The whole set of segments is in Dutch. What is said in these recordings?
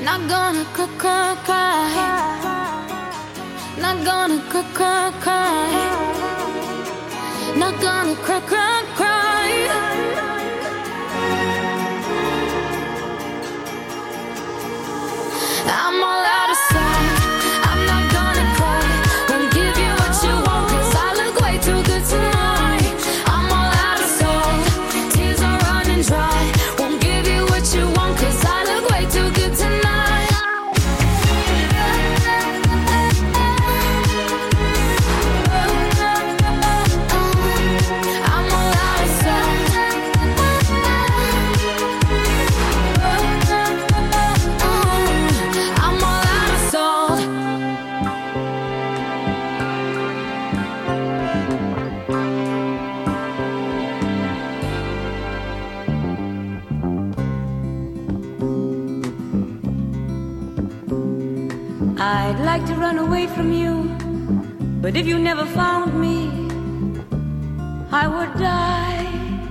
Not gonna cry, cry. Not gonna cry, cry. Not gonna cry, cry, cry. I'm all out of sight. I'm not gonna cry. Gonna give you what you want, 'cause I look way too good tonight. I'm all out of sight. Tears are running dry. Won't give you what you want, 'cause I look way too good tonight. I'm all out of sight. I'm all out of salt. I'd like to run away from you, but if you never found me, I would die.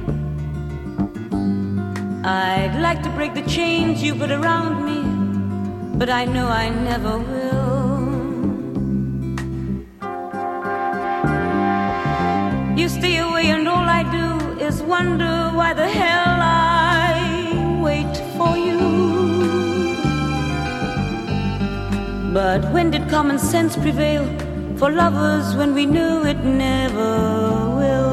I'd like to break the chains you put around me, but I know I never will. You stay away and all I do is wonder why the hell I wait for you. But when did common sense prevail for lovers when we knew it never will?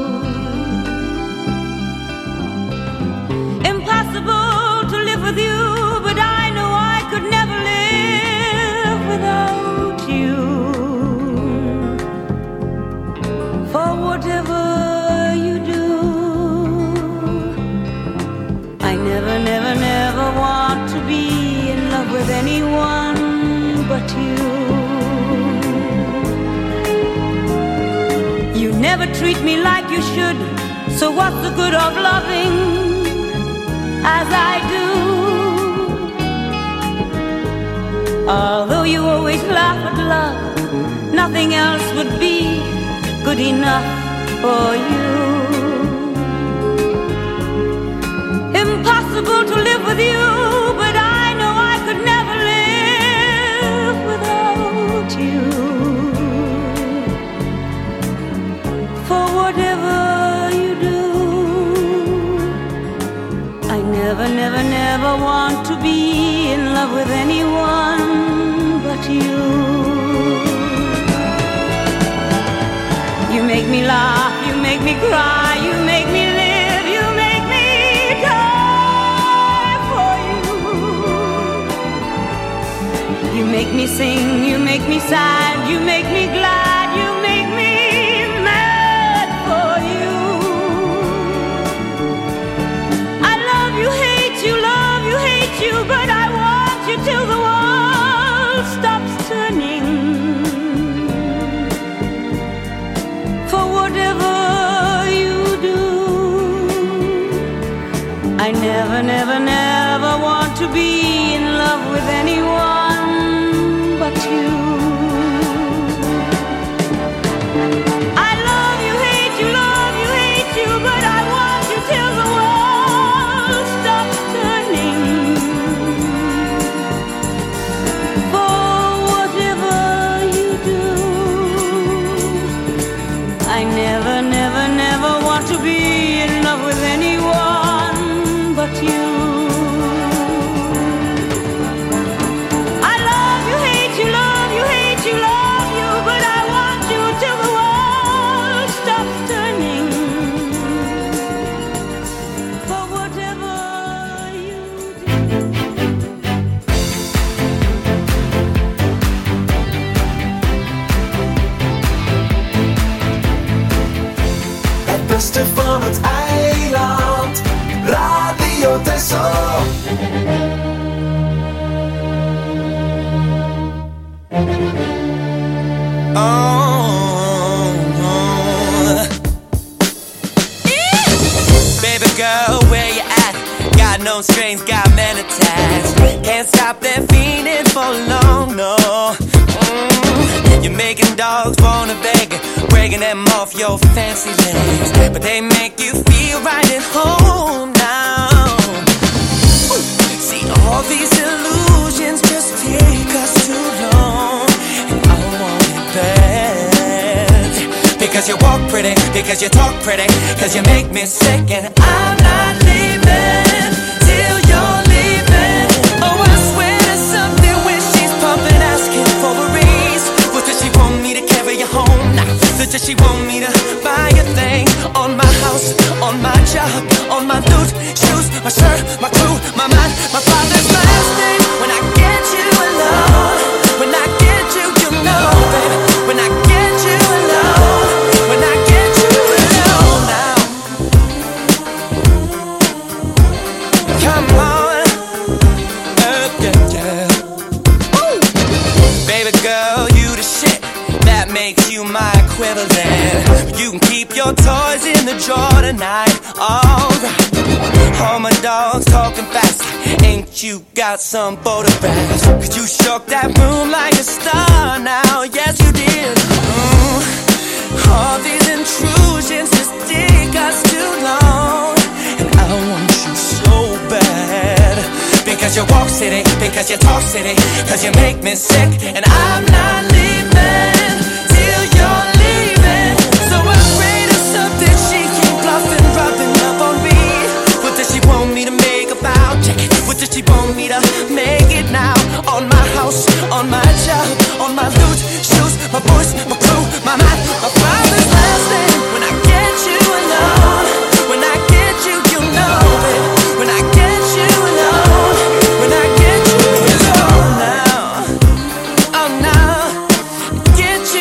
Impossible to live with you, but I know I could never live without you. For whatever you do, I never, never, never want to be in love with anyone but you. You never treat me like you should, so what's the good of loving as I do? Although you always laugh at love, nothing else would be good enough for you. Impossible to live with you, but I know I could never live without you. For whatever you do, I never, never, never want to be in love with anyone but you. You make me laugh, you make me cry, you make me live, you make me die for you. You make me sing, you make me sad, you make me glad, you make me mad for you. I love you, hate you, but I want you till the world stops turning. For whatever you do, I never, never, never want to be in love with anyone but you. I love you, hate you, but I want you till the world stops turning. For whatever you do, I never, never, never want to be in love with anyone but you. I love you, hate you, but I want you till the world stops turning. For whatever you do. Het beste van het eiland, Radio Texel. Baby girl, where you at? Got no strings, got men attached. Can't stop that feeling for long, no. You're making dogs wanna beg, breaking them off your fancy legs, but they make you feel right at home now. See all these illusions because you talk pretty, cause you make me sick, and I'm not leaving till you're leaving. Oh, I swear there's something when she's pumping, asking for a raise. What does she want me to carry you home? Nah, does she want me to buy a thing? On my house, on my job, on my loot, shoes, my shirt, my crew, my mind, my father's last name. When I get you alone, when I get you, you know, baby. When I get you alone, when I get you alone now. Come on, yeah. Woo. Baby girl, you the shit. That makes you my equivalent. You can keep your toys in the drawer tonight. Alright. All my dogs talking fast. Ain't you got some photographs? Cause you shook that room like a star now. Yes, you did. All these intrusions just take us too long. And I want you so bad. Because you walk city, because you talk city, cause you make me sick, and I'm not leaving till you're leaving. So afraid of something, she keep bluffing, rubbing up on me. What does she want me to make about? What does she want me to make it now? On my house, on my job, on my loot, shoes, my voice, my crew, my mind, my father's last name. When I get you alone, when I get you, you know it. When I get you alone, when I get you alone now, oh now, get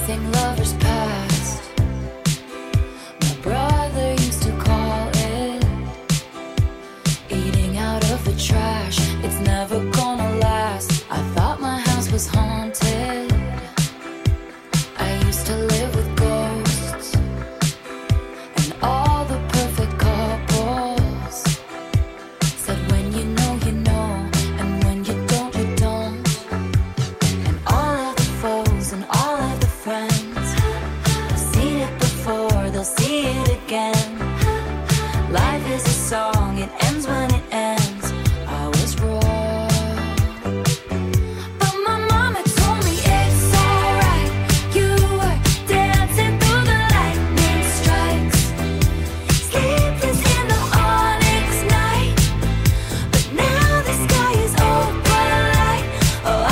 everything lovers past. My brother used to call it eating out of the trash. It's never gonna last. I thought my house was haunted. I used to live with ghosts and all the perfect couples. Said when you know, and when you don't, you don't. And all of the foes and all of the friends have seen it before, they'll see it again. Life is a song, it ends when it ends. I was wrong, but my mama told me it's alright. You were dancing through the lightning strikes, sleepless in the onyx night. But now the sky is open light. Oh,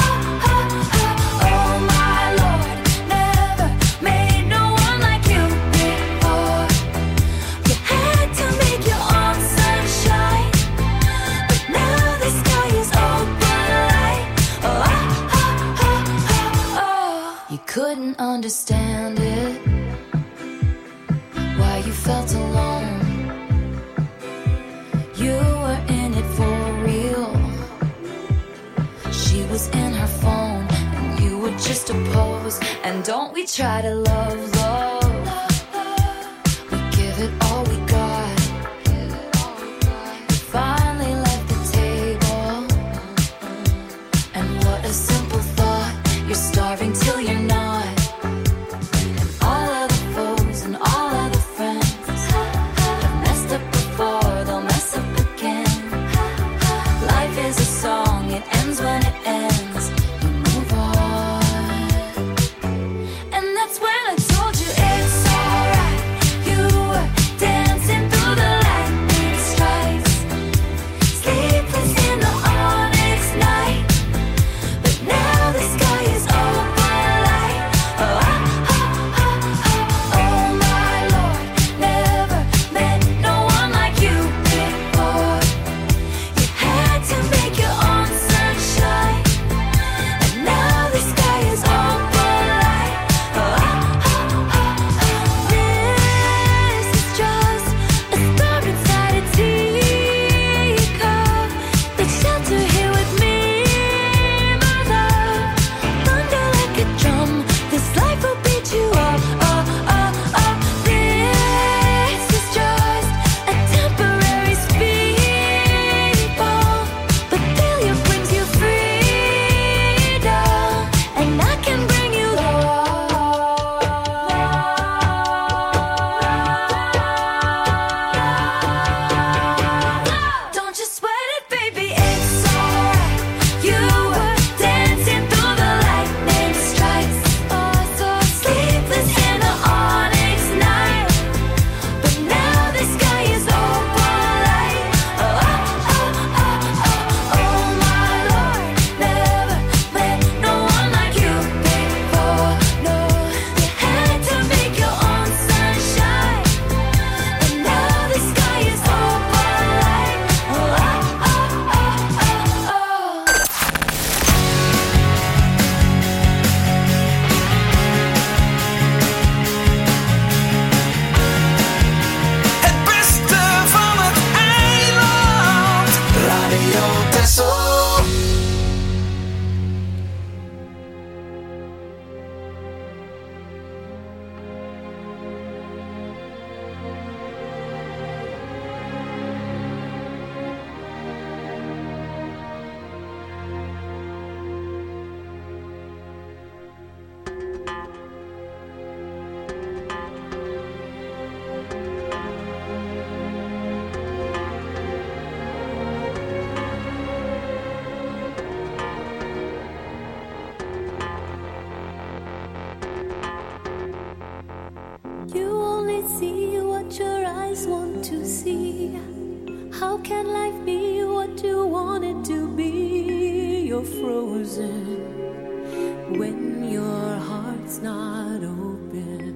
oh my Lord, never made no one like you before. You had to make your own sunshine, but now the sky is open light. Oh. You couldn't understand it, why you felt alone. You were in it for real. She was in her phone, and you were just a pose. And don't we try to love, we give it all we got. You finally left the table, and what a simple thought. You're starving till you're not. And all of the foes and all of the friends have messed up before, they'll mess up again. Life is a song, it ends when it ends. You move on. And that's when I told you it's alright. You were dancing through the lightning strikes, sleepless in the onyx night. But now the sky is open light. Oh my Lord, never met no one like you before. You had to make your own sunshine, and now the sky is open light. This is just a star inside a teacup. Let's shelter here with me, my love. Thunder like a drum, this life will beat you up. This is just a temporary speed bump, but failure brings you freedom, and I can bring you love. Don't you sweat it, baby, it's alright. You were dancing through the lightning strikes, so sleepless in the onyx night. But now the sky is open light. Oh my Lord, never met no one like you before. No, you had to make your own sunshine, and now the sky is open light. Het beste van het eiland. Radio Texel. You only see what your eyes want to see. How can life be what you want it to be? You're frozen when your heart's not open.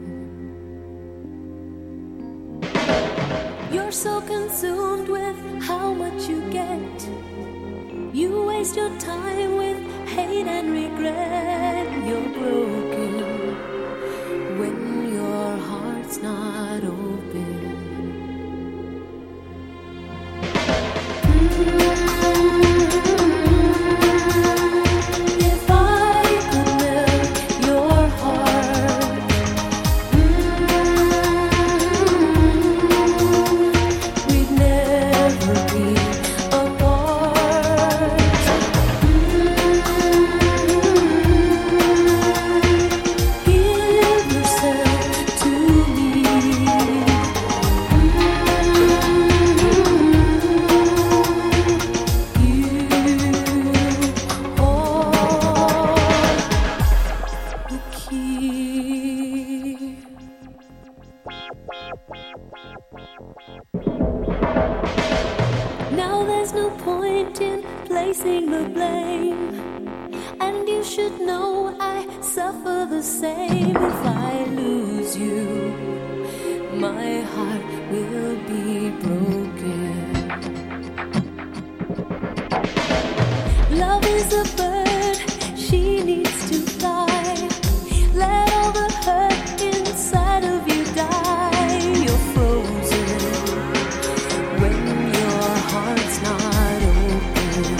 You're so consumed with how much you get. You waste your time with hate and regret. You're broken Now there's no point in placing the blame, and you should know I suffer the same. If I lose you, my heart will be broken. Love is a bird, she needs to fly. Let all the hurt inside of you die. You're frozen when your heart's not open.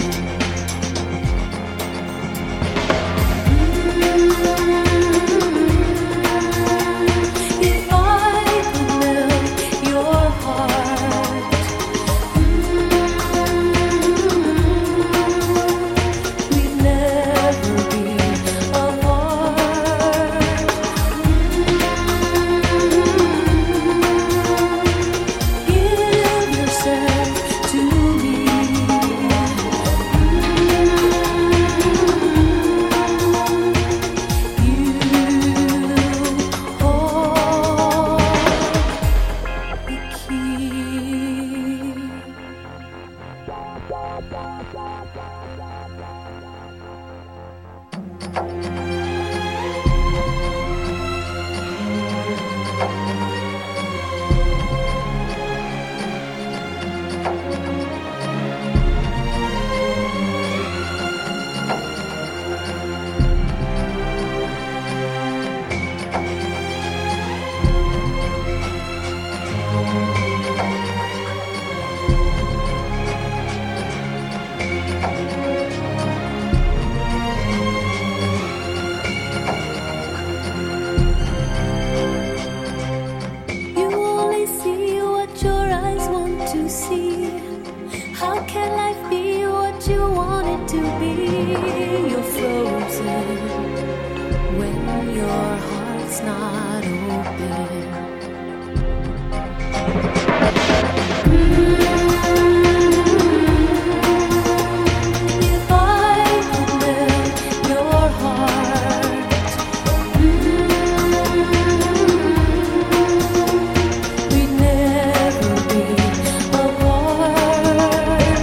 If I could melt your heart, we'd never be apart. Give yourself to me. You hold the key. You only see what your eyes want to see. How can life be what you want it to be? You're frozen when your heart's not open. If I could melt your heart, we'd never be apart.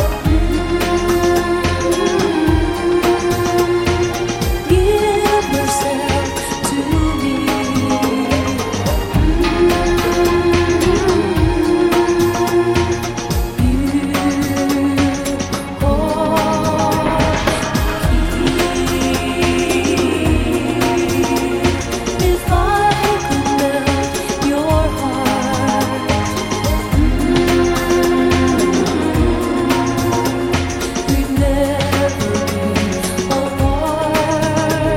Give yourself to me. If I could melt your heart, we'd never be apart.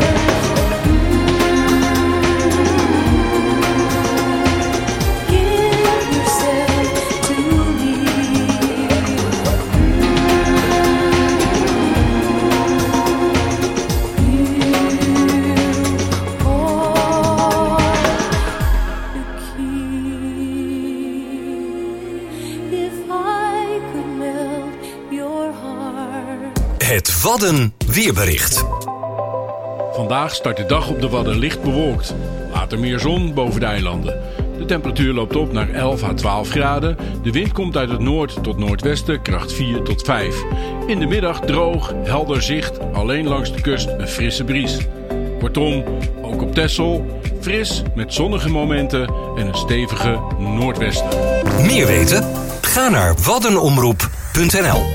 Give yourself to me. If I could melt your heart. Het Wadden weerbericht. Vandaag start de dag op de Wadden licht bewolkt. Later meer zon boven de eilanden. De temperatuur loopt op naar 11 à 12 graden. De wind komt uit het noord tot noordwesten, kracht 4 tot 5. In de middag droog, helder zicht, alleen langs de kust een frisse bries. Kortom, ook op Texel, fris met zonnige momenten en een stevige noordwesten. Meer weten? Ga naar waddenomroep.nl.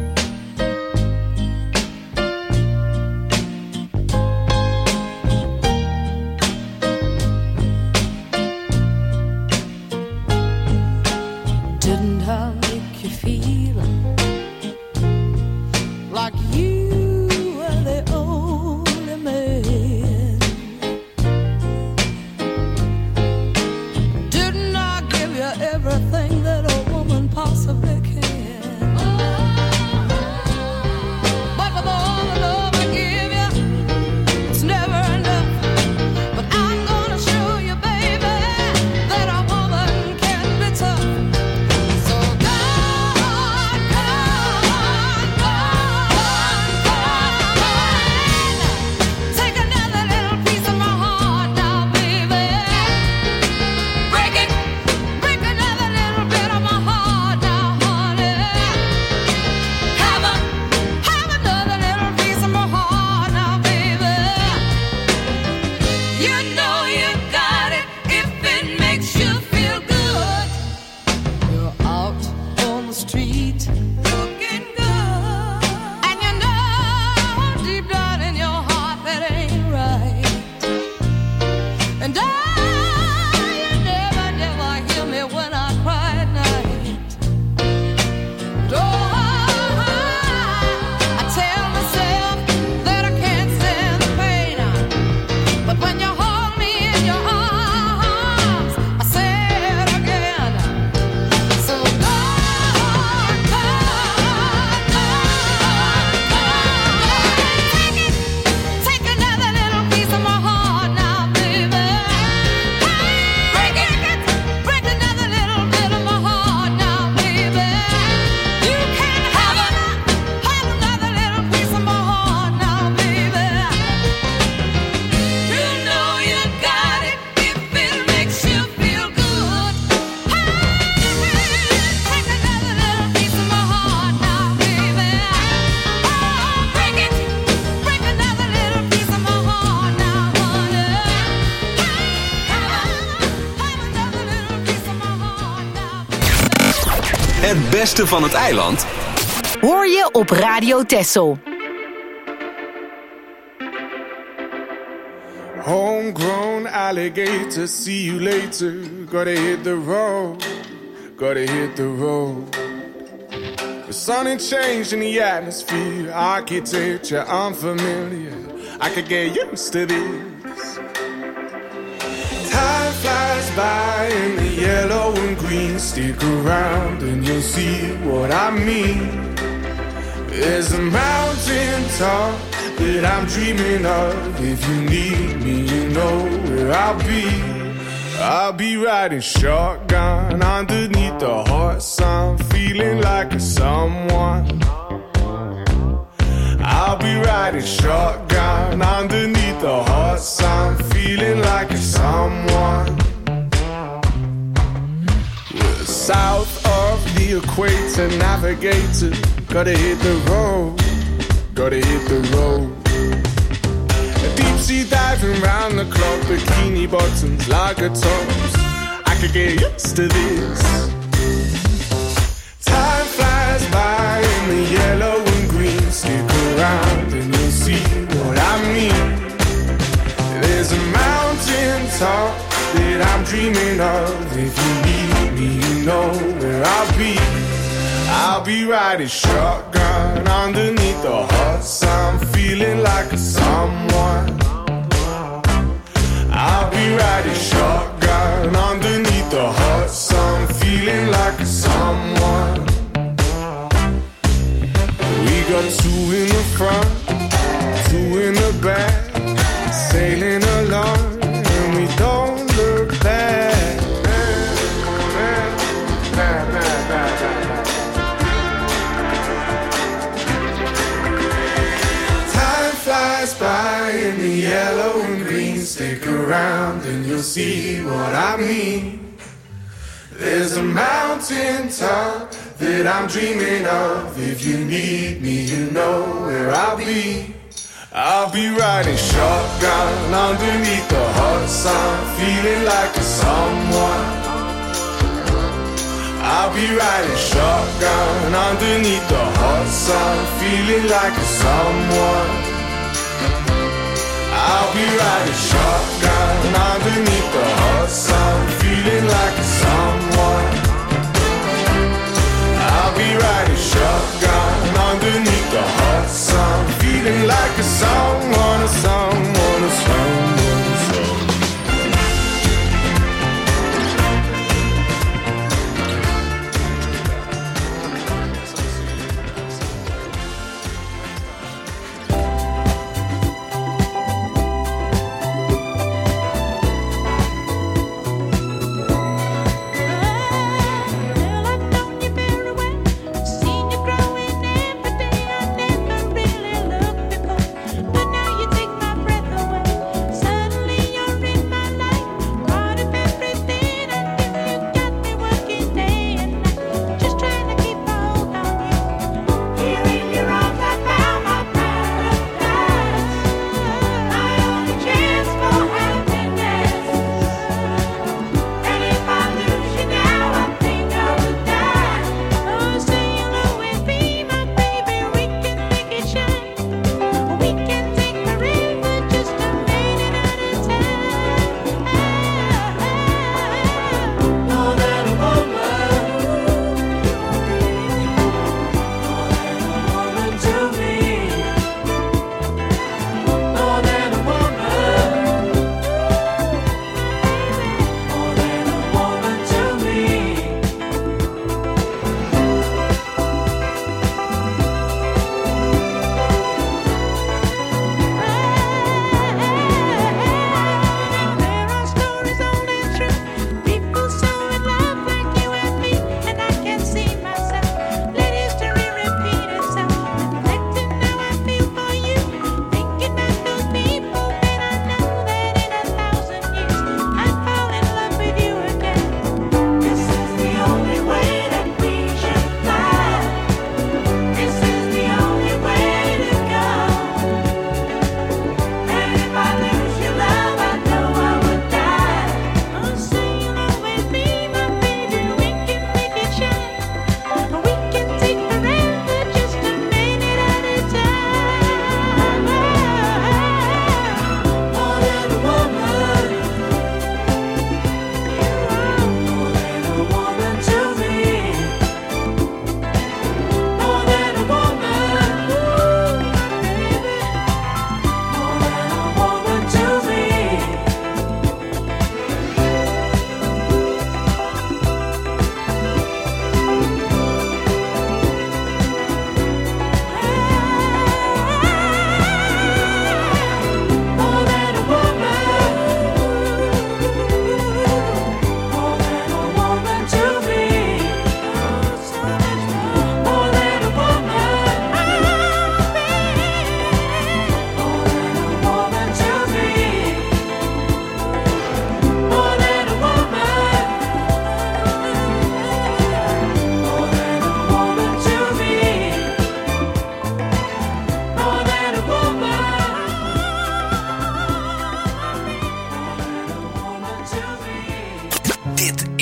Didn't I make you feel like you were the only man? Didn't I give you everything that a woman possibly can? You know you got it if it makes you feel good. You're out on the street looking good, and you know deep down in your heart that ain't right. And you never, never hear me when I cry at night. I tell myself that I can't stand the pain, but when you hold me in your arms, I say it again. So take another little piece of my heart now, baby. Break another little bit of my heart now, baby. You can have another little piece of my heart now, baby. You know you got it if it makes you feel good. Take another little piece of my heart now, baby. Break another little piece of my heart now, honey. Have another little piece of my heart now, baby. Het beste van het eiland Hoor je op Radio Texel. Homegrown alligator, see you later. Gotta hit the road, gotta hit the road. The sun ain't changed in the atmosphere, architecture unfamiliar. I could get used to this. Time flies by in the yellow and green. Stick around and you'll see what I mean. There's a mountain top that I'm dreaming of. If you need me, you know where I'll be. I'll be riding shotgun underneath the hot sun, feeling like a someone. I'll be riding shotgun underneath the hot sun, feeling like a someone. We're south of the equator, navigator. Gotta hit the road, gotta hit the road. Deep sea diving round the clock, bikini bottoms, lager tops. I could get used to this. Time flies by in the yellow and green. Stick around and you'll see what I mean. There's a mountain top that I'm dreaming of. If you need me, you know where I'll be. I'll be riding shotgun underneath the hot sun, feeling like a someone. I'll be riding shotgun underneath the hot sun, feeling like a someone. We got two in the front, two in the back, sailing along, and we don't look back. Flies by in the yellow and green. Stick around and you'll see what I mean. There's a mountain top that I'm dreaming of. If you need me, you know where I'll be. I'll be riding shotgun underneath the hot sun, feeling like a someone. I'll be riding shotgun underneath the hot sun, feeling like a someone. I'll be riding shotgun underneath the hot sun, feeling like a someone. I'll be riding shotgun underneath the hot sun, feeling like a someone, a someone, a someone, a someone.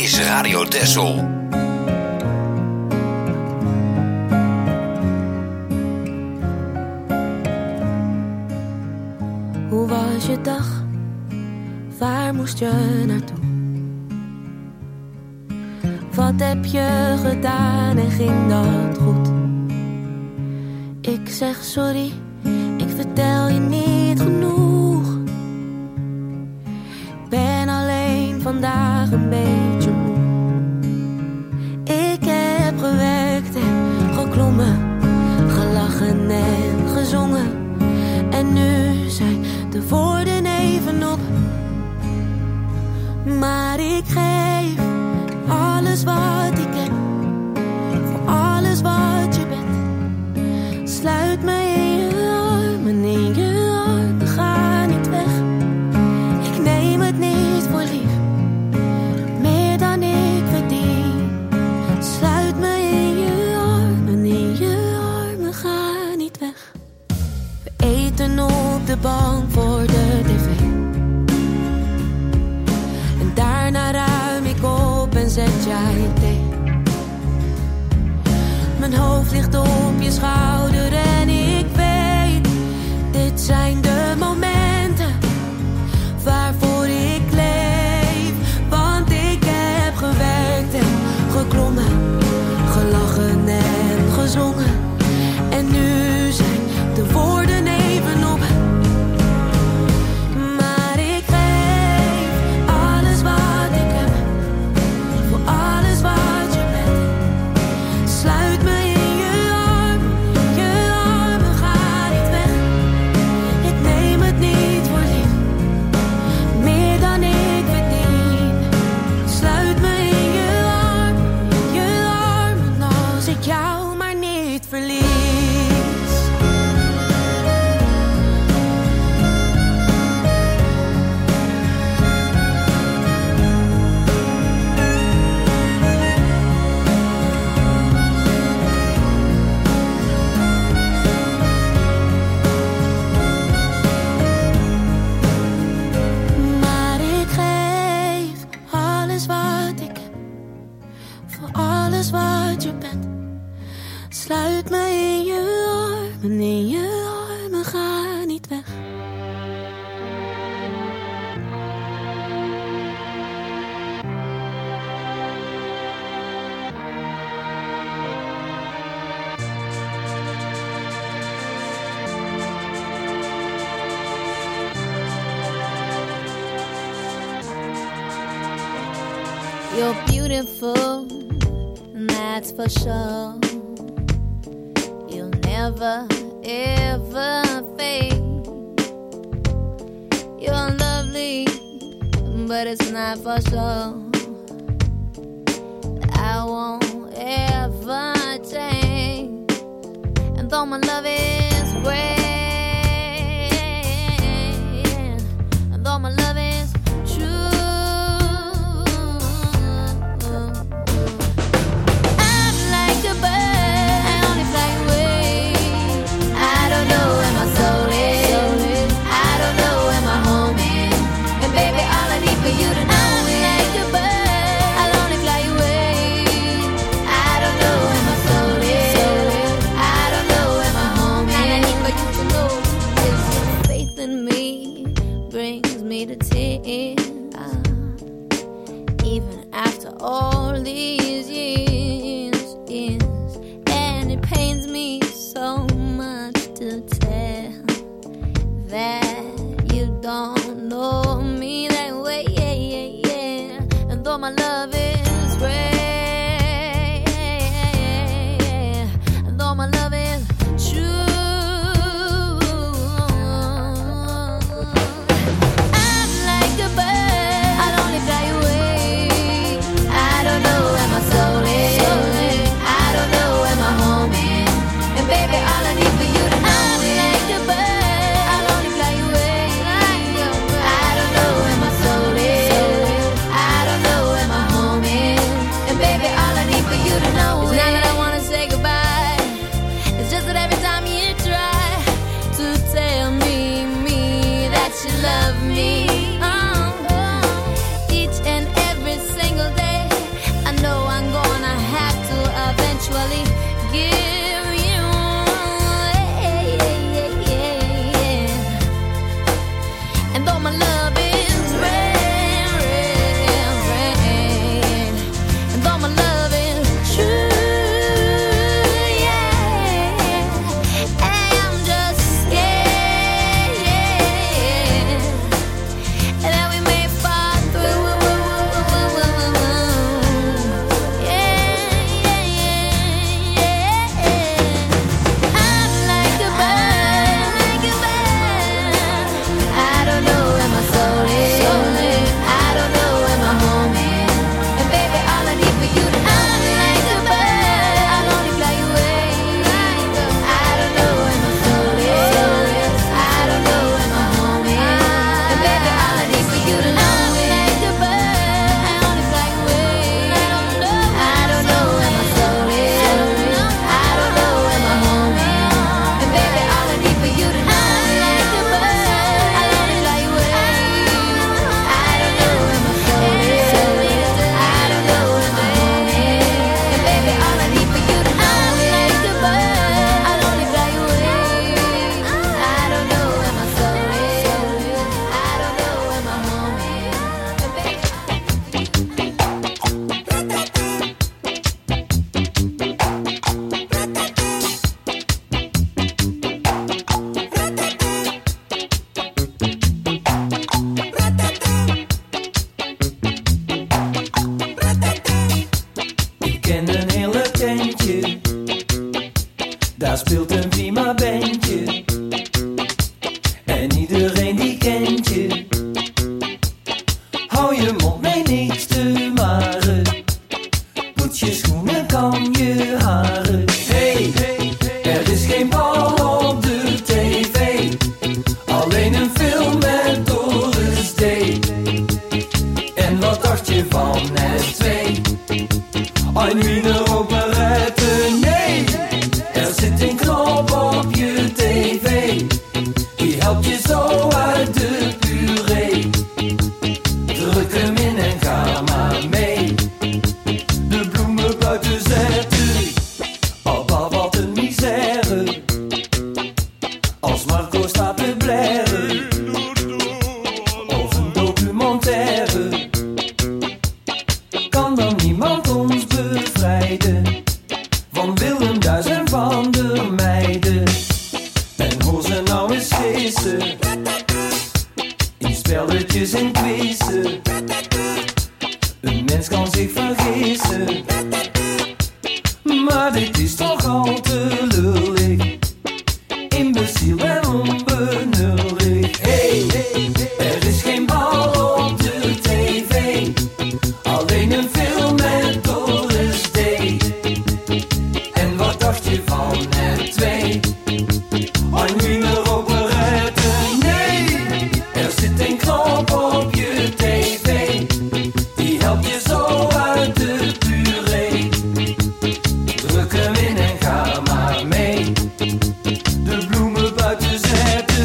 is Radio Texel. Hoe was je dag? Waar moest je naartoe? Wat heb je gedaan en ging dat goed? Ik zeg sorry, ik vertel je niet genoeg. Ik ben alleen vandaag een beetje moe. Ik heb gewerkt en geklommen, gelachen en gezongen. En nu zijn de woorden even op. Maar ik geef alles wat ik heb, voor alles wat je bent. Sluit me in je armen, ga niet weg. Ik neem het niet voor lief, meer dan ik verdien. Sluit me in je armen, ga niet weg. We eten op de bank voor de tv. En daarna ruim ik op en zet jij thee. Mijn hoofd ligt op je schouder en ik weet, dit zijn de momenten waarvoor ik leef. Want ik heb gewerkt en geklommen, gelachen en gezongen. En nu zijn de woorden even op. Maar ik geef alles wat ik heb, voor alles wat je bent. Sluit me in je armen, ga niet weg. Ik neem het niet voor lief, meer dan ik verdien. Sluit me in je armen, als ik jou maar niet verlies. Maar ik geef alles wat ik heb, voor alles wat je bent. Sluit me in je armen, ga niet weg. You're beautiful, and that's for sure. You'll never, ever fade. You're lovely, but it's not for sure. I won't ever change. And though my love is great, and though my love is even after all these years, and it pains me so much to tell that you don't know me that way, and though my love is great, and though my love is true, I'm like a bird, I'll only fly away. I don't know where my Hou je mond mee niets te maren. Poets je schoenen, kam je haren. Hey, er is geen bal op de tv. Alleen een film met Doris Day. En wat dacht je van het 2? Een wiener operette, nee. Er zit een knop op je tv. Die helpt je zo uit de puree. Druk hem in en ga maar mee. De bloemen buiten zetten. Abba, wat een misère. Als Marco staat te blaren. Of een documentaire. Kan dan niemand ons bevrijden van Willem Duis en van de meiden. En hoor ze nou eens feesten in spelletjes en quizzen. Een mens kan zich vergissen, maar dit is toch al te lullig. Imbeciel en onbenullig. Hey, er is geen bal op de tv. Alleen een film met Doris Day. En wat dacht je van het 2? Een wiener operette, nee. Er zit een knop op je tv. Die helpt je zo uit de puree. Druk hem in en ga maar mee. De bloemen buiten zetten.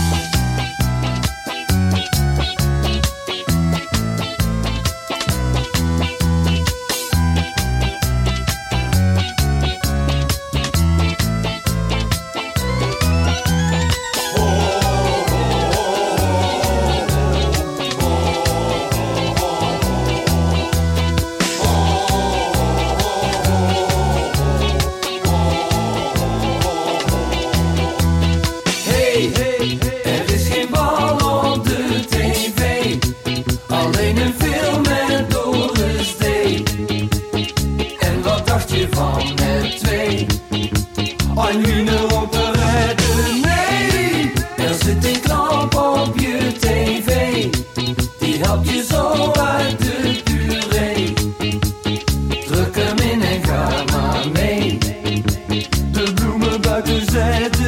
Hey, er is geen bal op de tv. Alleen een film met Doris Day. En wat dacht je van het 2? Een wiener operette, nee. Er zit een knop op je tv. Die helpt je zo uit de puree. Druk hem in en ga maar mee. De bloemen buiten zetten.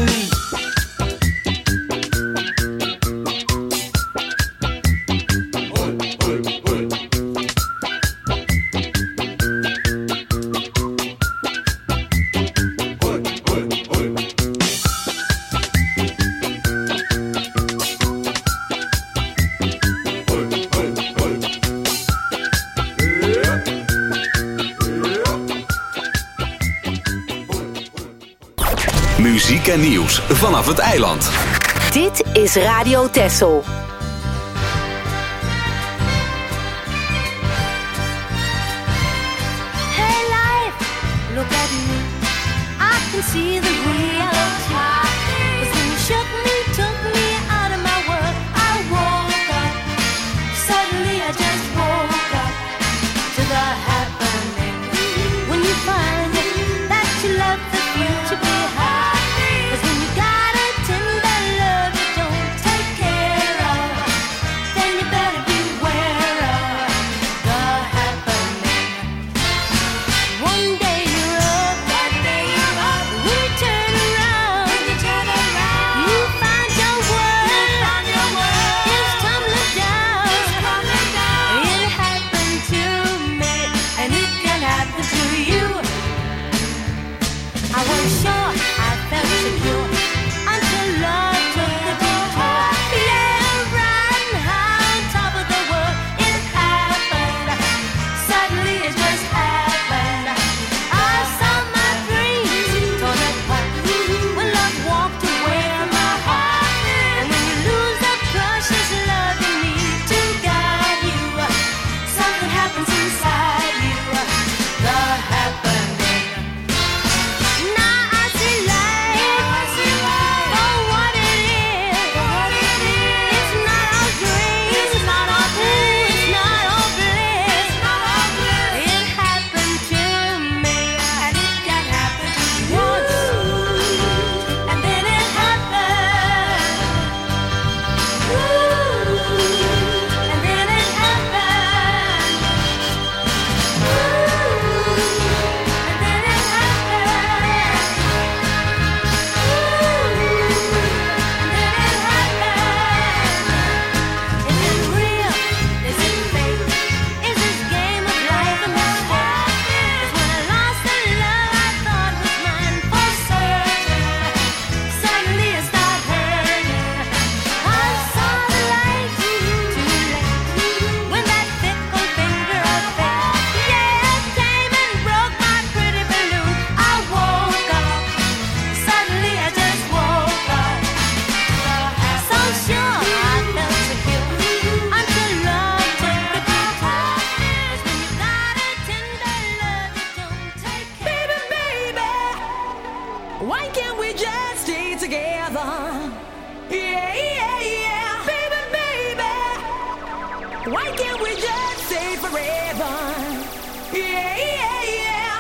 Muziek en nieuws vanaf het eiland. Dit is Radio Texel. Hey life, look at me. I can see the reality. 'Cause when you shook me, took me out of my world, I woke up. Suddenly I just woke up to the happening. When you find that you love the future behind. 'Cause when you got a tender love, you don't take care of. can't we just stay forever? Yeah, yeah, yeah.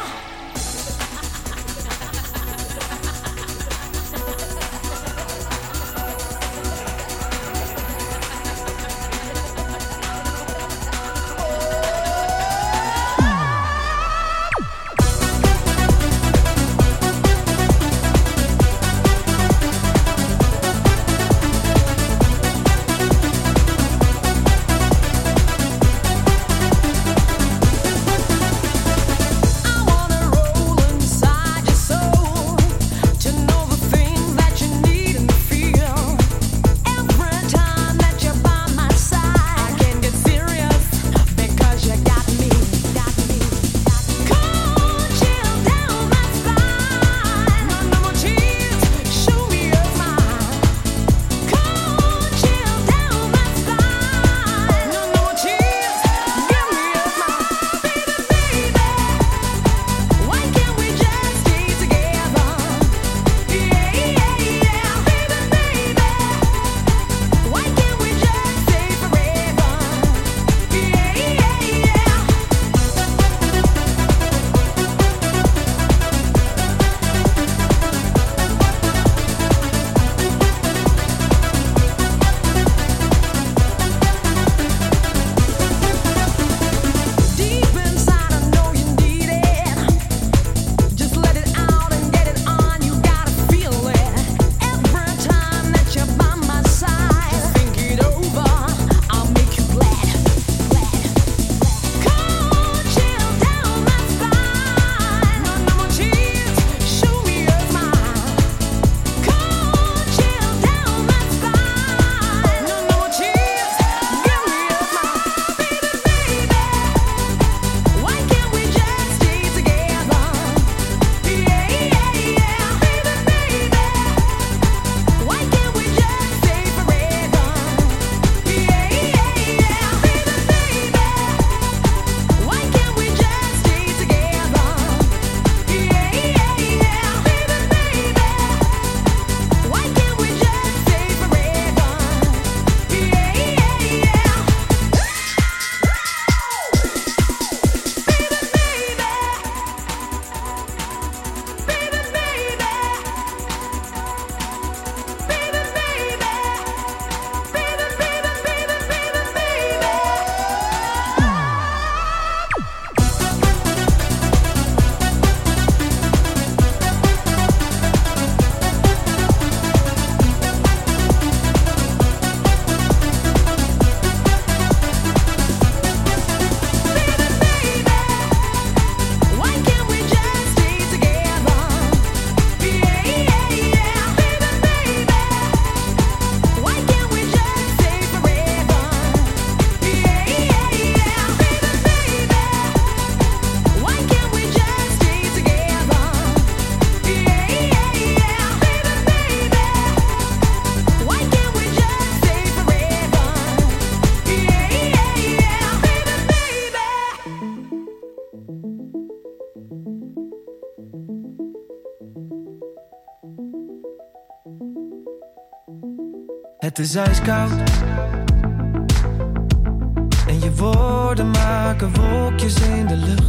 Het is ijskoud en je woorden maken wolkjes in de lucht.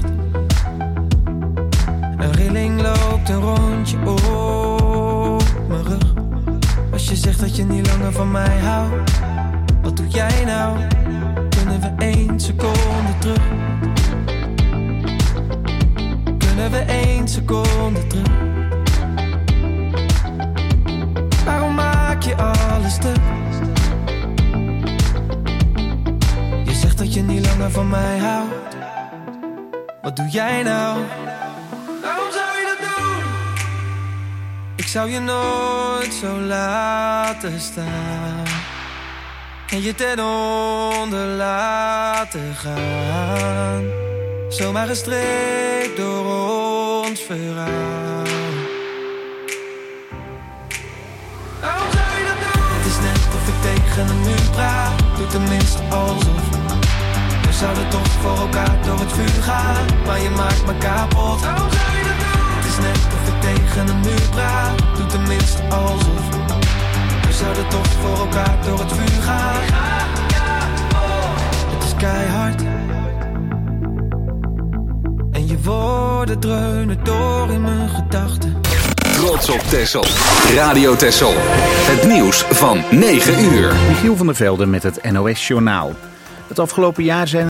Een rilling loopt een rondje op mijn rug. Als je zegt dat je niet langer van mij houdt, wat doe jij nou? Kunnen we 1 seconde terug? Kunnen we 1 seconde terug? Waarom maak je alles stuk? Je zegt dat je niet langer van mij houdt. Wat doe jij nou? Waarom zou je dat doen? Ik zou je nooit zo laten staan en je ten onder laten gaan. Zomaar gestreept door ons verhaal. Waarom zou je dat doen? Het is net of ik tegen een muur praat. Doe tenminste alsof. We zouden toch voor elkaar door het vuur gaan, maar je maakt me kapot. Waarom zou je dat doen? Het is net of ik tegen een muur praat. Doe tenminste alsof. We zouden toch voor elkaar door het vuur gaan. Het is je keihard. En je woorden dreunen door in mijn gedachten. Trots op Texel. Radio Texel. Het nieuws van 9 uur. Michiel van der Velde met het NOS Journaal. Het afgelopen jaar zijn